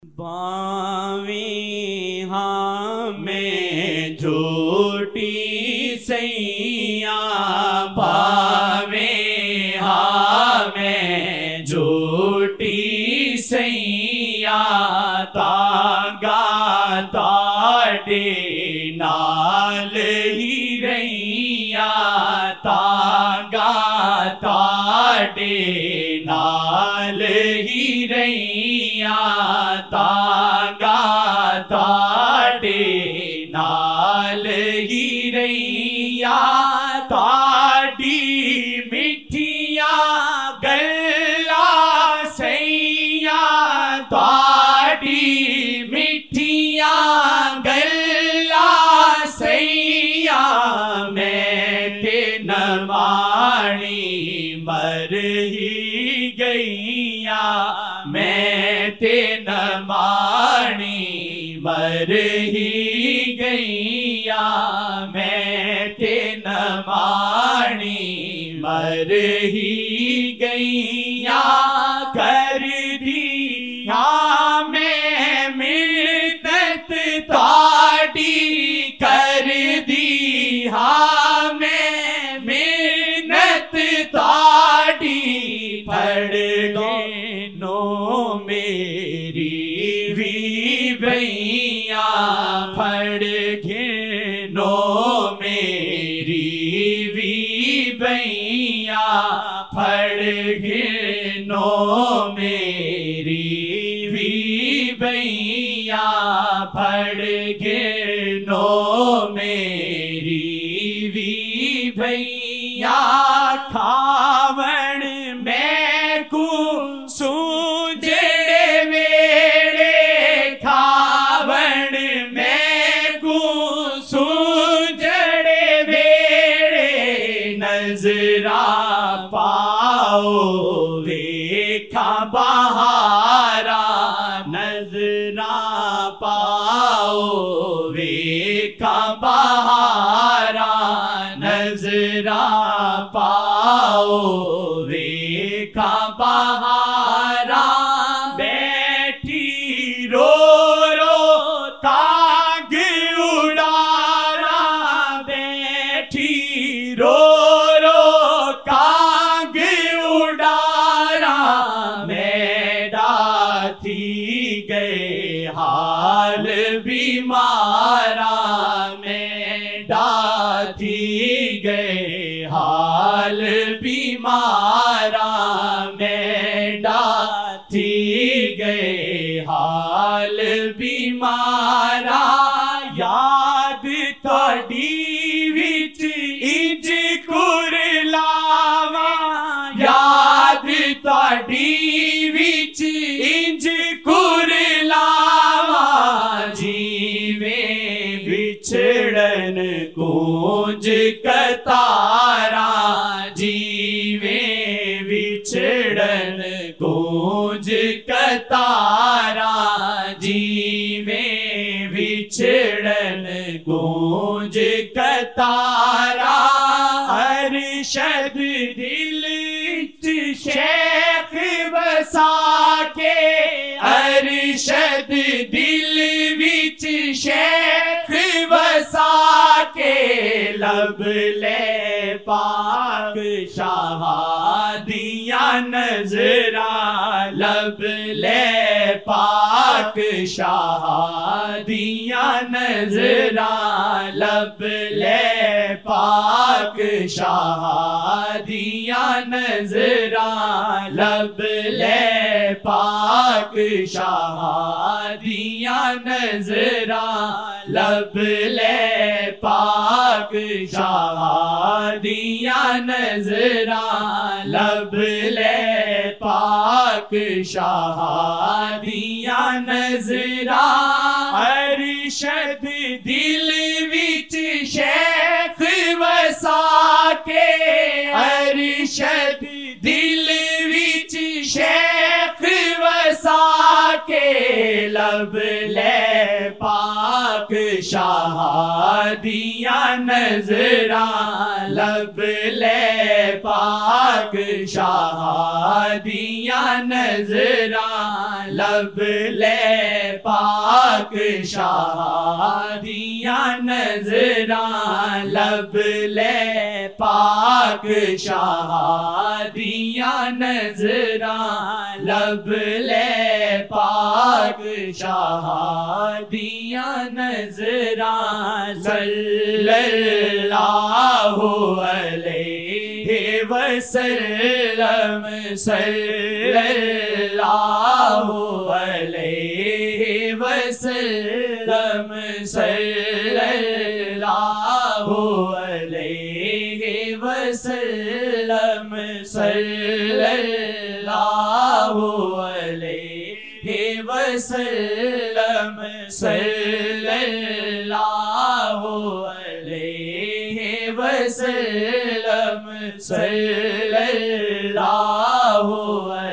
बावी हमें झूठी सैया, बावे हमें झूठी सैया, तागा ताड़े नाल ही रैया, तागा ताड़े नाल ही रैया, तागा ताड़े नाल ही रैया, ताड़ी मिठिया गल्ला सैया, ताड़ी मिठिया गल्ला सैया, मैं ते नवाणी मर ही गैया, मैं ते नवाणी मर ही गैया, मैं ते नवाणी मर ही गैया, कर दिया मैं मिन्नत ताड़ी, कर दिया मैं मिन्नत ताड़ी, फड़ नो मेरी भी भैया, फड़ नो मेरी भी भैया, फड़ नो मेरी भी भैया, फड़ नो मेरी भी भैया, खावण मैं को सूझे वेड़े, खावण मैं को सूझे वेड़े, नजरा पाओ वेखा बहारा, नजरा पाओ वेखा बहारा, नजरा पाओ वेखा बहारा, बैठी रो रो ताग उड़ारा, बैठी रो रो ताग उड़ारा, मेरा थी गए हाल बीमारा, मेरा थी गए हाल बीमारा, मेरा थी गए हाल बीमारा, याद तोड़ी विच इंज कुरलावा, याद तोड़ी विच इंज कुरलावा, जीवे बिछड़न कूंज कतारा, जीवे बिछड़न कूंज कतारा, जीवे बिछड़न कूंज कतारा, अरशद दिल शेख बसा के, अरशद दिल विच शेख बसा के, लब ले पाक शाहादिया नजरा, लब ले पाक शाहादिया नजरा, लब ले पाक शाहादिया नजरा, लब ले पाक शाहादिया नजरा, लब ले पाक शाहादिया नजरा, लब ले पाक शाहादिया नजरा, अरशद दिल विच शेख वसा के, अरशद दिल विच शेख वसा के, लब ले पाक पाक शादियाँ नजरा लब ले पाक शादियाँ नजरा लब ले पाक शादियाँ नजरा लब ले पाक शादियाँ नजरा लब ले पाक शादियाँ नजरा सल्लल्लाहु अलैहि वसल्लम सल्लल्लाहु अलैहि वसल्लम सल्लल्लाहु अलैहि वसल्लम सल्लल्लाहु अलैहि वसल्लम सल्लल्लाहु अलैहि वसल्लम सल्लल्लाहु